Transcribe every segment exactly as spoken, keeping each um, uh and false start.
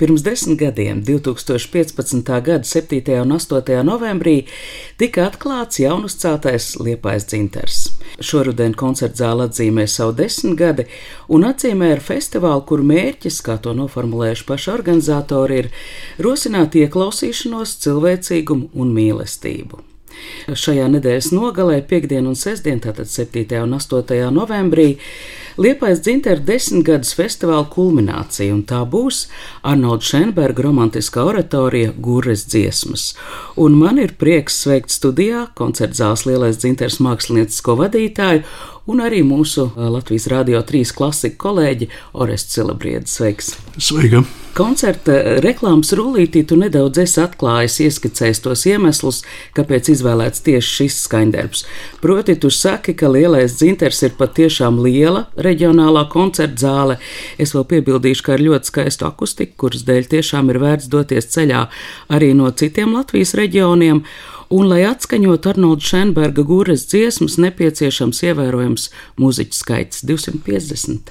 Pirms desmit gadiem, divtūkstoš piecpadsmitā gada septītajā un astotajā novembrī, tika atklāts jaunuzceltais Liepājas dzintars. Šoruden koncertzāle atzīmē savu desmitgadi un atzīmē ar festivālu, kur mērķis, kā to noformulējuši paši organizatori, ir rosināt ieklausīšanos, cilvēcīgumu un mīlestību. Šajā nedēļas nogalē, piekdien un sestdien, tātad septītajā un astotajā novembrī, Liepājas dzintara desmitgades festivāla kulminācija, un tā būs Arnolda Šenberga romantiskā oratorija Gurres dziesmas. Un man ir prieks sveikt studijā koncertzāles Lielais dzintars māksliniecisko vadītāju un arī mūsu Latvijas Radio trīs klasika kolēģi Orestu Cilabriedi. Sveiks! Sveika! Koncerta reklāmas rullītī tu nedaudz esi atklājis, ieskicējis tos iemeslus, kāpēc izvēlēts tieši šis skaņdarbs. Proti, tu saki, ka Lielais dzintars ir patiešām liela reģionālā koncertzāle. Es vēl piebildīšu, ka ar ļoti skaistu akustiku, kuras dēļ tiešām ir vērts doties ceļā arī no citiem Latvijas reģioniem. Un, lai atskaņot Arnolda Šenberga Gurres dziesmas, nepieciešams ievērojams mūziķu skaits – divsimt piecdesmit.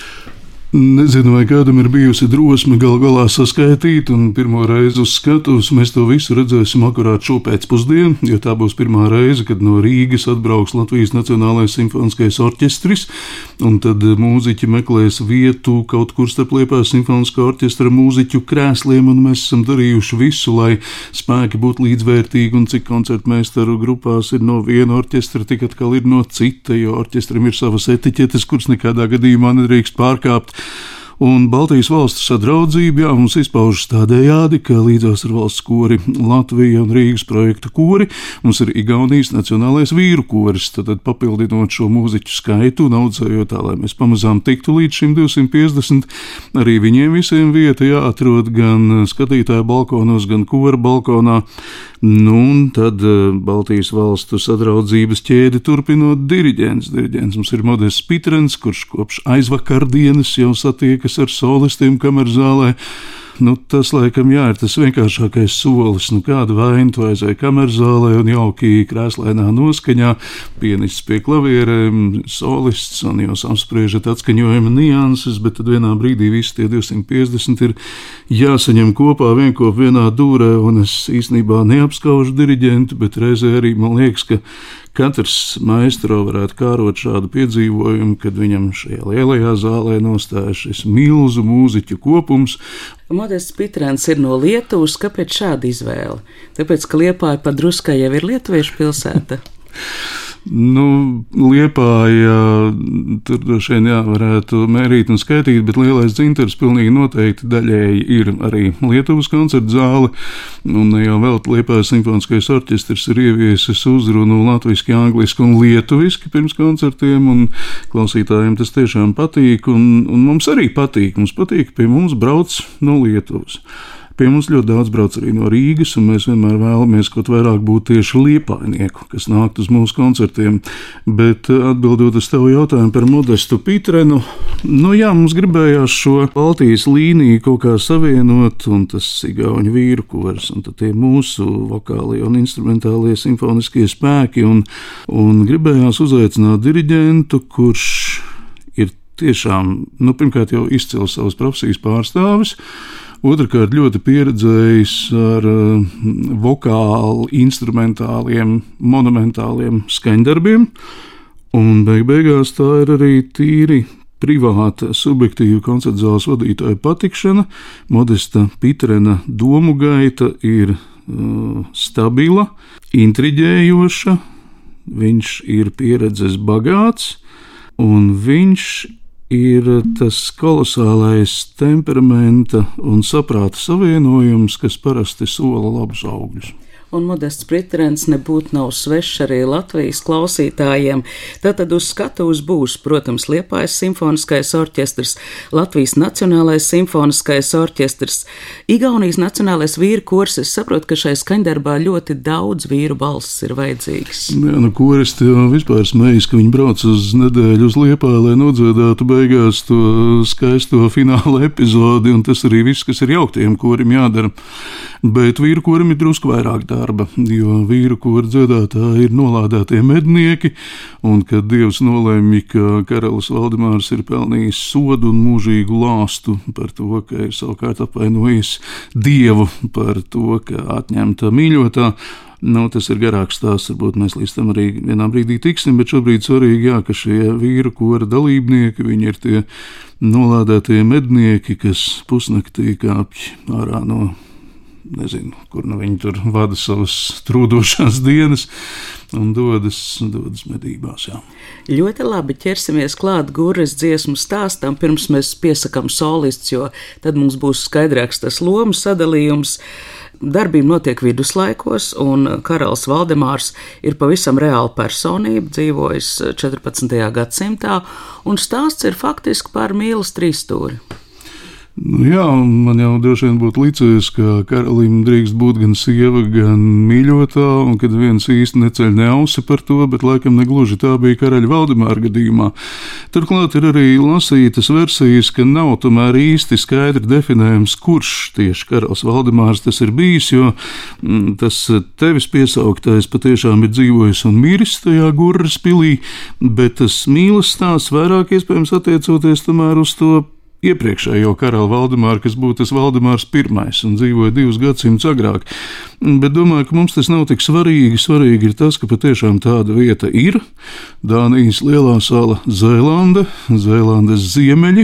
Nezinu, vai kādam ir bijusi drosme gal galā saskaitīt, un pirmo reizi uz skatuves mēs to visu redzēsim akurāt šo pēcpusdienu, jo tā būs pirmā reize, kad no Rīgas atbrauks Latvijas Nacionālais simfoniskais orķestris, un tad mūziķi meklēs vietu kaut kur starp Liepājas simfoniskā orķestra mūziķu krēsliem, un mēs esam darījuši visu, lai spēki būtu līdzvērtīgi, un cik koncertmeistaru grupās ir no viena orķestra, tik atkal ir no cita, jo orķestram ir savas etiķetes, kuras nekādā gadījumā nedrīkst pārkāpt. Un Baltijas valstu sadraudzība, jā, mums izpaužas tādējādi, ka līdzās ar valsts kori Latvija un Rīgas projekta kori mums ir Igaunijas nacionālais vīru koris, tad papildinot šo mūziķu skaitu un audzējot tā, lai mēs pamazām tiktu līdz šim divsimt piecdesmit, arī viņiem visiem vieta jāatrod gan skatītāju balkonos, gan kora balkonā. Nu, un tad Baltijas valstu sadraudzības ķēdi turpinot diriģents. Diriģents mums ir Modests Pitrens, kurš kopš aizvakardienas jau satiekas ar solistiem kamerzālē. Nu, tas, laikam, jā, ir tas vienkāršākais solis. Nu, kāda vaina tu aizēja kamerzālē un jauki krēslēnā noskaņā, pienists pie klavierēm, solists, un jūs apspriežat atskaņojuma nianses, bet tad vienā brīdī visi tie divsimt piecdesmit ir jāsaņem kopā vienkop vienā dūrē, un es īstenībā neapskaužu diriģentu, bet reizē arī man liekas, ka katrs maestro varētu kārot šādu piedzīvojumu, kad viņam šajā lielajā zālē nostājas šis milzu mūziķu kopums. Modests Pitrens ir no Lietuvas. Kāpēc šāda izvēle? Tāpēc, ka Liepāja pa druskai jau ir lietuviešu pilsēta? Nu, Liepāja, tur droši vien jā, varētu mērīt un skaitīt, bet Lielais dzintars pilnīgi noteikti daļēji ir arī Lietuvas koncertzāle, un jau vēl Liepājas simfoniskais orķestris ir ieviesis uzrunu latviski, angliski un lietuviski pirms koncertiem, un klausītājiem tas tiešām patīk, un, un mums arī patīk, mums patīk, pie mums brauc no Lietuvas. Pie mums ļoti daudz brauc arī no Rīgas, un mēs vienmēr vēlamies kaut vairāk būt tieši liepājnieku, kas nākt uz mūsu koncertiem. Bet atbildot uz tavu jautājumu par Modestu Pitrenu, nu jā, mums gribējās šo Baltijas līniju kaut kā savienot, un tas igauņu vīru koris, un tad tie mūsu vokālie un instrumentālie simfoniskie spēki, un, un gribējās uzaicināt diriģentu, kurš ir tiešām, nu, pirmkārt jau izcils savas profesijas pārstāvis, otrkārt ļoti pieredzējis ar uh, vokāli, instrumentāliem, monumentāliem skaņdarbiem, un beig beigās tā ir arī tīri privāta, subjektīva koncertzāles vadītāja patikšana. Modesta Pitrena domu gaita ir uh, stabila, intriģējoša, viņš ir pieredzes bagāts, un viņš ir tas kolosālais temperamenta un saprāta savienojums, kas parasti sola labus augļus. Un Modests Pitrens nebūtu nav svešs arī Latvijas klausītājiem. Tātad uz skatuves būs, protams, Liepājas simfoniskais orķestris, Latvijas Nacionālais simfoniskais orķestris, Igaunijas Nacionālais vīru koris. Es saprotu, ka šai skaņdarbā ļoti daudz vīru balss ir vajadzīgs. Jā, nu koristi jau vispār smējas, ka viņi brauc uz nedēļu uz Liepāju, lai nodziedātu beigās to skaisto fināla epizodi, un tas arī viss, kas ir jauktiem korim jādara. Bet vīru korim ir drusku vairāk tā darba, jo vīru kora dziedātāji ir nolādētie mednieki, un kad Dievs nolēma, ka karalis Valdemārs ir pelnījis sodu un mūžīgu lāstu par to, ka ir savukārt apvainojis Dievu par to, ka atņemta mīļotā. Nu, tas ir garāks stāsts, varbūt mēs līdz tam arī vienā brīdī tiksim, bet šobrīd svarīgi, jā, ka šie vīru kora dalībnieki, viņi ir tie nolādētie mednieki, kas pusnaktī kāpj ārā no, nezinu, kur nu viņi tur vada savas trūdošās dienas un dodas, dodas medībās, jā. Ļoti labi, ķersimies klāt Gurres dziesmu stāstam, pirms mēs piesakam solists, jo tad mums būs skaidrāks tas lomu sadalījums. Darbība notiek viduslaikos, un karalis Valdemārs ir pavisam reāla personība, dzīvojis četrpadsmitajā gadsimtā, un stāsts ir faktiski par mīlas trīsstūri. Nu jā, man jau droši vien būtu licies, ka karalim drīkst būt gan sieva, gan mīļotā, un kad viens īsti neceļ ne ausi par to, bet laikam negluži tā bija karaļa Valdemāra gadījumā. Turklāt ir arī lasītas versijas, ka nav tomēr īsti skaidri definējams, kurš tieši karalis Valdemārs tas ir bijis, jo mm, tas tevis piesauktais patiešām ir dzīvojis un miris tajā Gurres pilī, bet tas mīlas stāsts vairāk iespējams attiecoties tomēr uz to iepriekšējo karali Valdemāru, kas būtu tas Valdemārs pirmais un dzīvoja divus gadsimtus agrāk. Bet domāju, ka mums tas nav tik svarīgi. Svarīgi ir tas, ka patiešām tāda vieta ir. Dānijas lielā sala Zēlande, Zēlandes ziemeļi.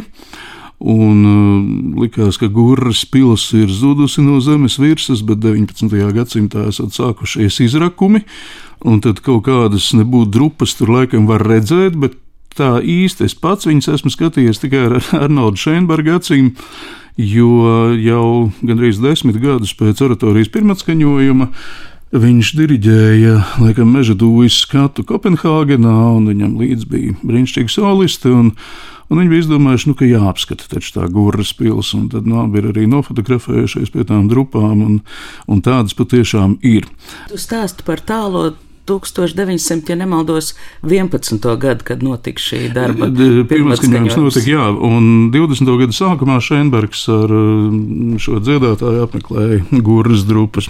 Un uh, likās, ka Gurres pils ir zudusi no zemes virsmas, bet deviņpadsmitajā gadsimtā esat sākušies izrakumi, un tad kaut kādas nebūtu drupas tur laikam var redzēt, bet tā īsti es pats viņus esmu skatījies tikai ar Arnoldu Šeinberga acīm, jo jau gandrīz desmit gadus pēc oratorijas pirmatskaņojuma viņš diriģēja, laikam, Meža dūjas skatu Kopenhāgenā, un viņam līdz bija brīnišķīgi solisti, un, un viņi bija izdomājuši, nu, ka jāapskata taču tā Gurres pils, un tad nu, abi ir arī nofotografējušies pie tām drupām, un, un tādas patiešām ir. Tu stāsti par tālo tūkstoš deviņsimt, ja nemaldos, vienpadsmito gadu, kad notika šī darba pirmatskaņojums notika, jā, un divdesmito gadu sākumā Šeinbergs ar šo dziedātāju apmeklēja Gurres drupas.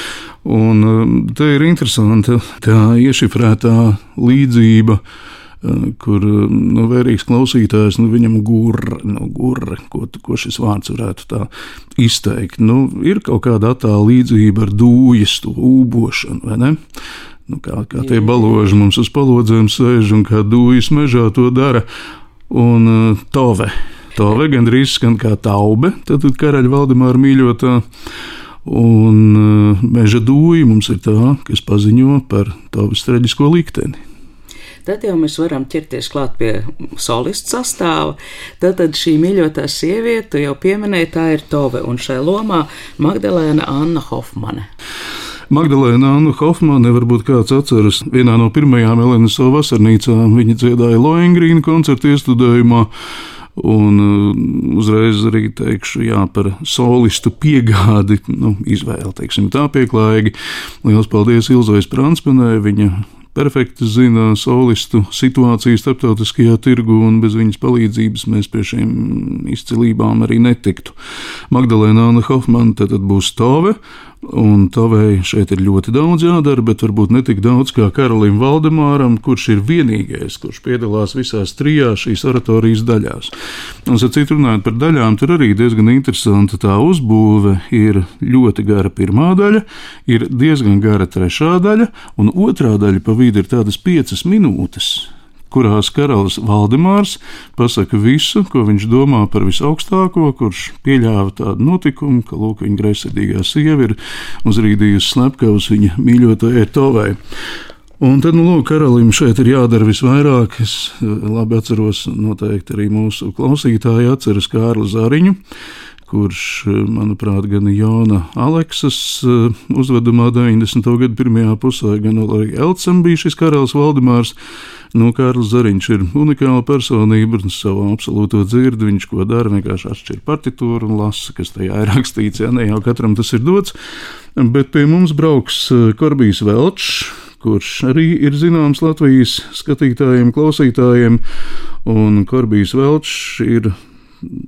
Un te ir interesanta tā iešifrētā līdzība, kur nu, vērīgs klausītājs, nu, viņam gurre, nu, gurre, ko, ko šis vārds varētu tā izteikt. Nu, ir kaut kāda attāla līdzība ar dūjas, to ūbošanu, vai ne? Nu, kā, kā tie baloži mums uz palodzēm sēž un kā dūjas mežā to dara. Un uh, tove. Tove gandrīz skan kā taube, tad karaļa Valdemāra mīļotā. Un uh, meža dūja mums ir tā, kas paziņo par toves traģisko likteni. Tad jau mēs varam ķerties klāt pie solistu sastāva. Tātad šī mīļotā sieviete, tu jau pieminēji, tā ir Tove, un šai lomā Magdalēna Anna Hofmane. Magdalēna Anna Hofmane, varbūt kāds atceras, vienā no pirmajām Elenas savu vasarnīcām viņa dziedāja Lohengrīna koncertu iestudējumā, un uzreiz arī teikšu, jā, par solistu piegādi, nu, izvēli, teiksim, tā pieklājīgi. Liels paldies Ilzai Spransmanai, viņa perfekti zina solistu situāciju starptautiskajā tirgu, un bez viņas palīdzības mēs pie šiem izcilībām arī netiktu. Magdalēna Anna Hofmane tad būs Tove, un Tovei šeit ir ļoti daudz jādara, bet varbūt ne tik daudz kā karalim Valdemāram, kurš ir vienīgais, kurš piedalās visās trijās šīs oratorijas daļās. Un, sacīt runājot par daļām, tur arī diezgan interesanta tā uzbūve. Ir ļoti gara pirmā daļa, ir diezgan gara trešā daļa, un otrā daļa pa vidu ir tādas piecas minūtes, kurās karalis Valdemārs pasaka visu, ko viņš domā par visaugstāko, kurš pieļāva tādu notikumu, ka, lūk, viņa greizsirdīgā sieva ir uzrīdījusi slepkavus viņa mīļotājai Tovei. Un tad, nu, lūk, karalim šeit ir jādara visvairāk. Es labi atceros, noteikti arī mūsu klausītāji atceras Kārli Zariņu, kurš, manuprāt, gan Jona Aleksas uzvedumā deviņdesmito gadu pirmajā pusē, gan arī Elcam bija šis karalis Valdemārs. Nu, Kārlis Zariņš ir unikāla personība ar savu absolūto dzirdi. Viņš, ko dara, vienkārši atšķir partitūru un lasa, kas tajā ir rakstīts. Ja, ne jau katram tas ir dots. Bet pie mums brauks Korbijs Velčs, kurš arī ir zināms Latvijas skatītājiem, klausītājiem. Un Korbijs Velčs ir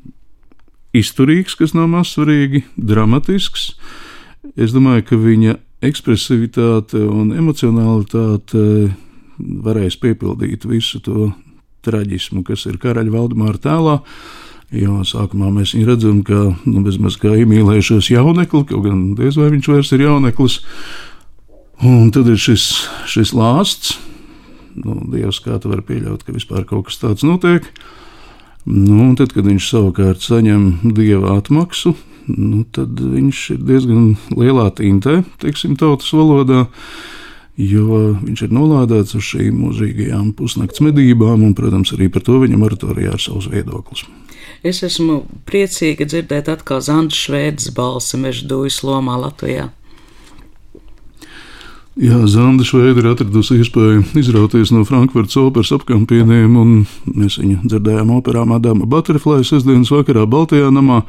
izturīgs, kas nav maz svarīgi, dramatisks. Es domāju, ka viņa ekspresivitāte un emocionalitāte varēs piepildīt visu to traģismu, kas ir karaļa Valdemāra tēlā. Jo sākumā mēs viņu redzam, ka nu, bezmaz kā iemīlējušos jaunekli, kaut gan diez vai viņš vairs ir jauneklis. Un tad ir šis, šis lāsts. Nu, Dievs, kā tu vari pieļaut, ka vispār kaut kas tāds notiek. Nu, un tad, kad viņš savukārt saņem Dieva atmaksu, nu, tad viņš ir diezgan lielā tintē, teiksim, tautas valodā, jo viņš ir nolādēts uz šīm mūžīgajām pusnakts medībām, un, protams, arī par to viņam oratorijā ir savs viedoklis. Es esmu priecīga dzirdēt atkal Zandas Švēdes balsi Meždūjas lomā Latvijā. Jā, Zanda Šveide ir atradusi iespēju izrauties no Frankfurtas operas apkampieniem, un mēs viņu dzirdējām operā Madama Butterfly sestdienas vakarā Baltajā namā.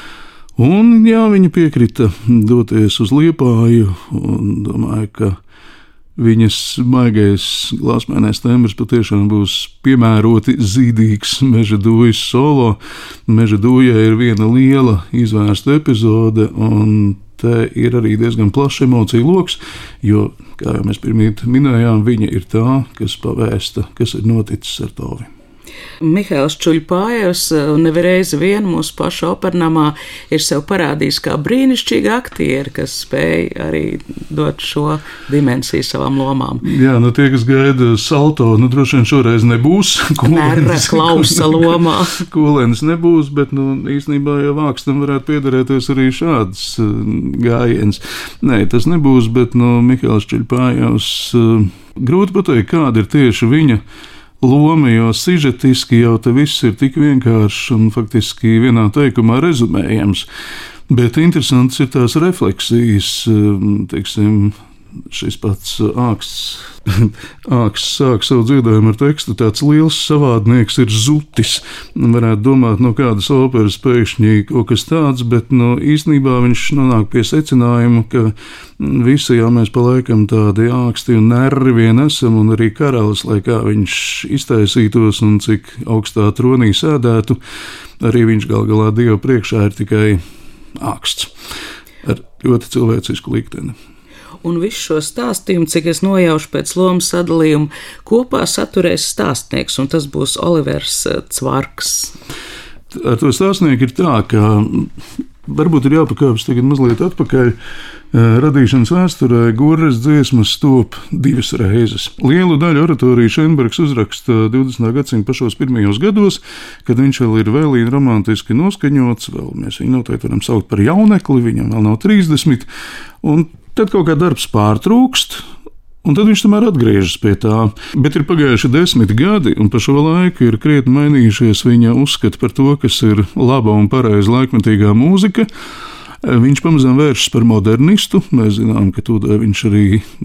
Un jā, viņa piekrita doties uz Liepāju, un domāju, ka viņas maigais glāzmēnais tembrs patiešām būs piemēroti zīdīgs Meždūjas solo. Meždūjai ir viena liela izvērsta epizode, un te ir arī diezgan plašs emociju loks, jo, kā jau mēs pirmīt minējām, viņa ir tā, kas pavēsta, kas ir noticis ar Tovi. Mihails Čuļpājevs nevienreiz vien mūsu paša opernamā ir sev parādījis kā brīnišķīga aktieri, kas spēja arī dot šo dimensiju savām lomām. Jā, nu tie, kas gaida salto, nu droši vien šoreiz nebūs. Mērra klausa lomā. Kūlēns nebūs, bet nu īstenībā jau vākstam varētu piederēties arī šāds uh, gājiens. Nē, tas nebūs, bet nu Mihails Čuļpājevs uh, grūti pateikt, kāda ir tieši viņa loma, jo sižetiski jau te viss ir tik vienkāršs un faktiski vienā teikumā rezumējams. Bet interesants ir tās refleksijas, teiksim, šis pats āksts, āksts sāk savu dziedājumu ar tekstu, tāds liels savādnieks ir zutis. Varētu domāt, no kādas operas pēkšņi kaut kas tāds, bet no īstenībā viņš nonāk pie secinājuma, ka visi jau mēs pa laikam tādi āksti un nerri vien esam, un arī karalis, lai kā viņš iztaisītos un cik augstā tronī sēdētu, arī viņš gal galā Dieva priekšā ir tikai āksts ar ļoti cilvēcisku likteni. Un visu šo stāstījumu, cik es nojaušu pēc lomas sadalījuma, kopā saturēs stāstnieks, un tas būs Olivers Cvarks. Ar to stāstnieku ir tā, ka varbūt ir jāpakāpjas tagad mazliet atpakaļ. Radīšanas vēsturē Gurres dziesmas top divas reizes. Lielu daļu oratoriju Šenbergs uzraksta divdesmitā gadsimta pašos pirmajos gados, kad viņš vēl ir vēlīgi romantiski noskaņots, vēl mēs viņu noteikti varam saukt par jaunekli, viņam vēl nav trīsdesmit, un tad kaut kā darbs pārtrūkst, un tad viņš tomēr atgriežas pie tā. Bet ir pagājuši desmit gadi, un pa šo laiku ir krietni mainījušies viņa uzskati par to, kas ir laba un pareiza laikmetīgā mūzika. Viņš pamazām vēršas par modernistu. Mēs zinām, ka tūdē viņš arī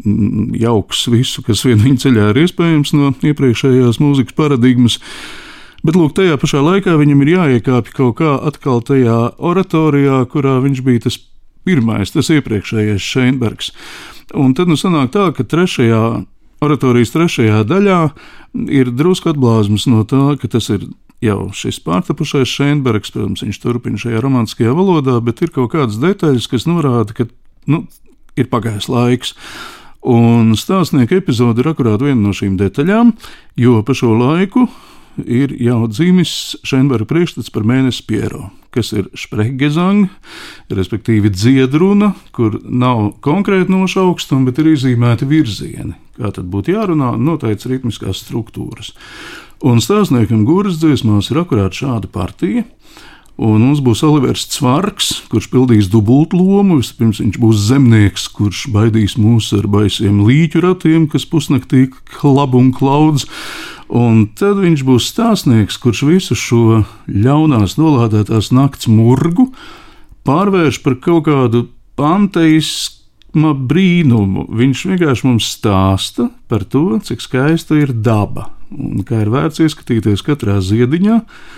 jauks visu, kas vien viņa ceļā ir iespējams no iepriekšējās mūzikas paradigmas. Bet lūk, tajā pašā laikā viņam ir jāiekāpj kaut kā atkal tajā oratorijā, kurā viņš bija tas pirmais, tas iepriekšējais Šeinbergs. Un tad nu sanāk tā, ka trešajā, oratorijas trešajā daļā ir drusku atblāzmas no tā, ka tas ir jau šis pārtapušais Šeinbergs, protams, viņš turpina šajā romantiskajā valodā, bet ir kaut kādas detaļas, kas norāda, ka nu, ir pagājis laiks. Un stāstnieka epizode ir akurāt viena no šīm detaļām, jo pa šo laiku ir jau dzīmis Šeinberga priekšstats par mēnesi Piero, kas ir Sprechgesang, respektīvi dziedruna, kur nav konkrēti nošaukstumi, bet ir izzīmēti virzieni. Kā tad būtu jārunā, noteikts ritmiskās struktūras. Un stāstniekam Gurres dziesmās ir akurāt šāda partija, un mums būs Olivers Cvarks, kurš pildīs dubultlomu. Vispirms viņš būs zemnieks, kurš baidīs mūs ar baisiem līķu ratiem, kas pusnaktī klab un klaudz. Un tad viņš būs stāstnieks, kurš visu šo ļaunās nolādētās nakts murgu pārvērš par kaut kādu panteisma brīnumu. Viņš vienkārši mums stāsta par to, cik skaista ir daba un kā ir vērts ieskatīties katrā ziediņā.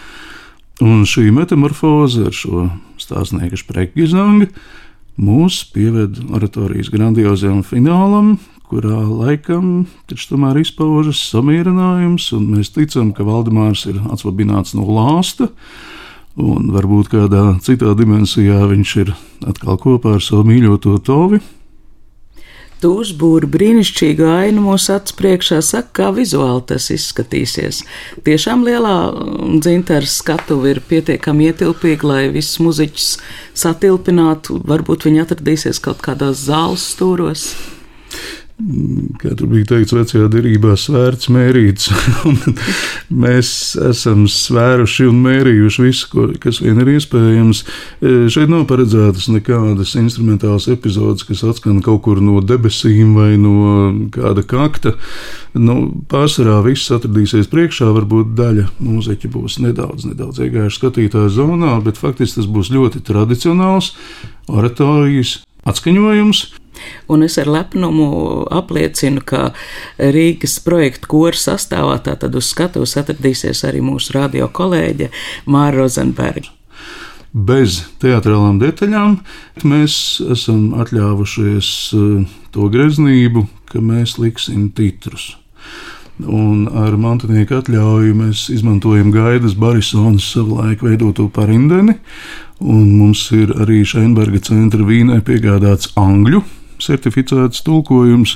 Un šī metamorfoze ar šo stāstnieka Sprechgesang mūs pieved oratorijas grandiozajam finālam, kurā laikam taču tomēr izpaužas samierinājums, un mēs ticam, ka Valdemārs ir atslabināts no lāsta, un varbūt kādā citā dimensijā viņš ir atkal kopā ar savu mīļoto Tovi. Tu uzbūri brīnišķīgu ainu mūsu acu priekšā, saka, kā vizuāli tas izskatīsies. Tiešām lielā dzintara skatuve ir pietiekami ietilpīga, lai visus muziķus satilpinātu. Varbūt viņi atradīsies kaut kādos zāles stūros. Kā tur bija teikts, vecajā derībā svērts mērīts. Mēs esam svēruši un mērījuši visu, ko, kas vien ir iespējams. Šeit nav paredzētas nekādas instrumentālas epizodes, kas atskan kaut kur no debesīm vai no kāda kakta. Nu, pārsvarā viss atradīsies priekšā, varbūt daļa mūziķa būs nedaudz, nedaudz iegājuši skatītāju zonā, bet faktiski tas būs ļoti tradicionāls oratorijas atskaņojums. Un es ar lepnumu apliecinu, ka Rīgas projektu kora sastāvā tātad uz skatuves atradīsies arī mūsu radio kolēģe Māra Rozenberga. Bez teatrālām detaļām mēs esam atļāvušies to greznību, ka mēs liksim titrus. Un ar mantinieku atļauju mēs izmantojam Gaidas Barisonas savulaik veidoto parindeni, un mums ir arī Šeinberga centra Vīnē piegādāts angļu certificēts tulkojums,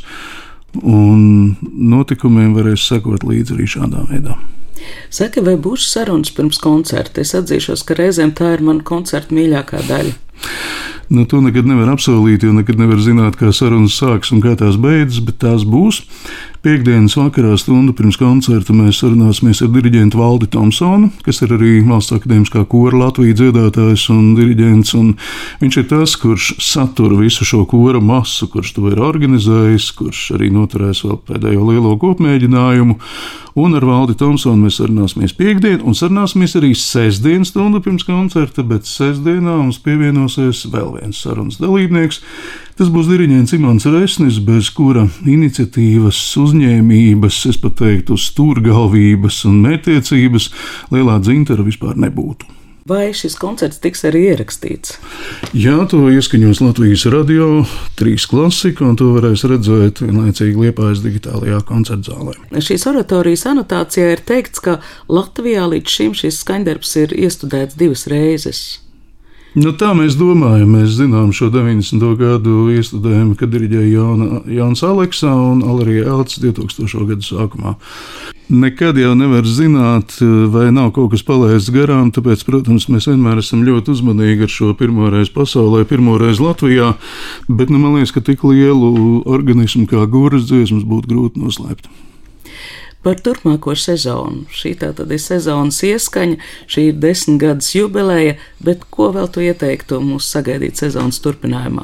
un notikumiem varēs sekot līdzi arī šādā veidā. Saka, vai būs sarunas pirms koncerta? Es atzīšos, ka reizēm tā ir mana koncerta mīļākā daļa. Nu, to nekad nevar apsolīt, jo nekad nevar zināt, kā sarunas sāks un kā tās beidzas, bet tās būs. Piektdienas vakarā stundu pirms koncerta mēs sarunāsimies ar diriģentu Valdi Tomsonu, kas ir arī Valsts akadēmiskā kora Latvijas dziedātājs un diriģents, un viņš ir tas, kurš satur visu šo kora masu, kurš to ir organizējis, kurš arī noturēs vēl pēdējo lielo kopmēģinājumu, un ar Valdi Tomsonu mēs sarunāsimies piektdien, un sarunāsimies arī sestdien stundu pirms koncerta, bet sestdienā mums pievienosies vēl viens sarunas dalībnieks. Tas būs diriģents Imants Resnis, bez kura iniciatīvas, uzņēmības, es pat teiktu, stūrgalvības un mērķtiecības lielā dzintara vispār nebūtu. Vai šis koncerts tiks arī ierakstīts? Jā, to ieskaņos Latvijas radio, trīs klasika, un to varēs redzēt vienlaicīgi Liepājas digitālajā koncertzālē. Šīs oratorijas anotācijā ir teikts, ka Latvijā līdz šim šis skaņdarbs ir iestudēts divas reizes. Nu, tā mēs domājam, mēs zinām šo deviņdesmito gadu iestudējumu, kad diriģēja Jauna, Jauns Aleksā un Alarija Elts divtūkstošo gadu sākumā. Nekad jau nevar zināt, vai nav kaut kas palaists garām, tāpēc, protams, mēs vienmēr esam ļoti uzmanīgi ar šo pirmoreiz pasaulē, pirmoreiz Latvijā, bet nu, man liekas, ka tik lielu organismu kā Gūras dziesmas būtu grūti noslēpt. Par turpmāko sezonu. Šī tā tad ir sezonas ieskaņa, šī ir desmit gadus jubileja, bet ko vēl tu ieteiktu mums sagaidīt sezonas turpinājumā?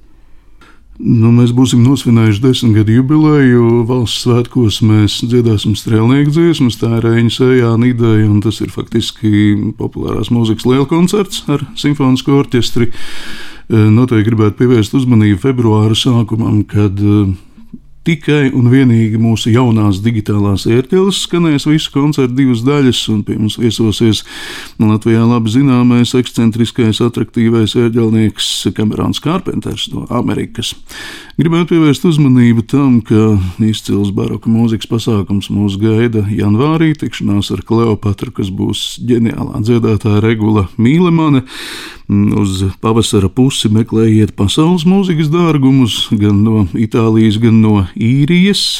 Nu, mēs būsim nosvinējuši desmit gadu jubileju, valsts svētkos mēs dziedāsim strēlnieku dziesmas, tā ir Reņa Sējāna ideja, un tas ir faktiski populārās mūzikas lielkoncerts ar simfonisko orķestri. Noteikti gribētu pievērst uzmanību februāra sākumam, kad tikai un vienīgi mūsu jaunās digitālās ērķeles skanēs visu koncertu divas daļas, un pie mums viesosies Latvijā labi zināmais, ekscentriskais, atraktīvais ērģelnieks Kamerons Kārpenters no Amerikas. Gribētu pievērst uzmanību tam, ka izcils baroka mūzikas pasākums mūs gaida janvārī, tikšanās ar Kleopatru, kas būs ģeniālā dziedātāja Regula Mīlemane. Uz pavasara pusi meklējiet pasaules mūzikas dārgumus, gan no Itālijas, gan no Īrijas,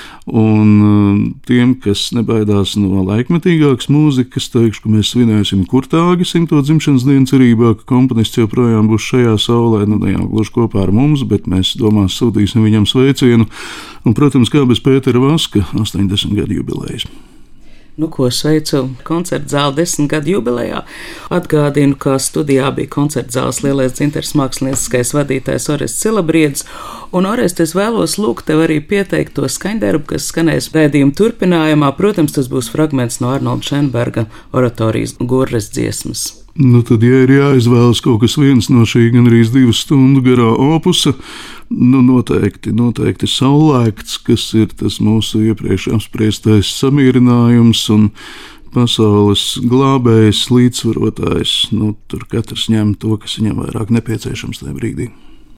un tiem, kas nebaidās no laikmetīgākas mūzikas, teikšu, ka mēs svinēsim Kurtāgi simto dzimšanas dienu cerībā, ka komponists joprojām būs šajā saulē, nu ne jau gluži kopā ar mums, bet mēs domās sūtīsim viņam sveicienu, un, protams, kā bez Pētera Vaska astoņdesmit gadu jubilejas. Nu, ko sveicu koncertzāli desmit gadu jubilejā. Atgādinu, ka studijā bija koncertzāles lielais dzintars mākslinieckais vadītājs Orests Cilabriedis. Un, Orest, es vēlos lūgt tev arī pieteikt to skaņdarbu, kas skanēs raidījuma turpinājumā. Protams, tas būs fragments no Arnolda Šenberga oratorijas Gurres dziesmas. Nu, tad, ja ir jāizvēlas kaut kas viens no šī gandrīz divu stundu garā opusa, nu noteikti, noteikti Saulēkts, kas ir tas mūsu iepriekš apspriestais samierinājums un pasaules glābējs, līdzsvarotājs. Nu, tur katrs ņem to, kas viņam vairāk nepieciešams tajā brīdī.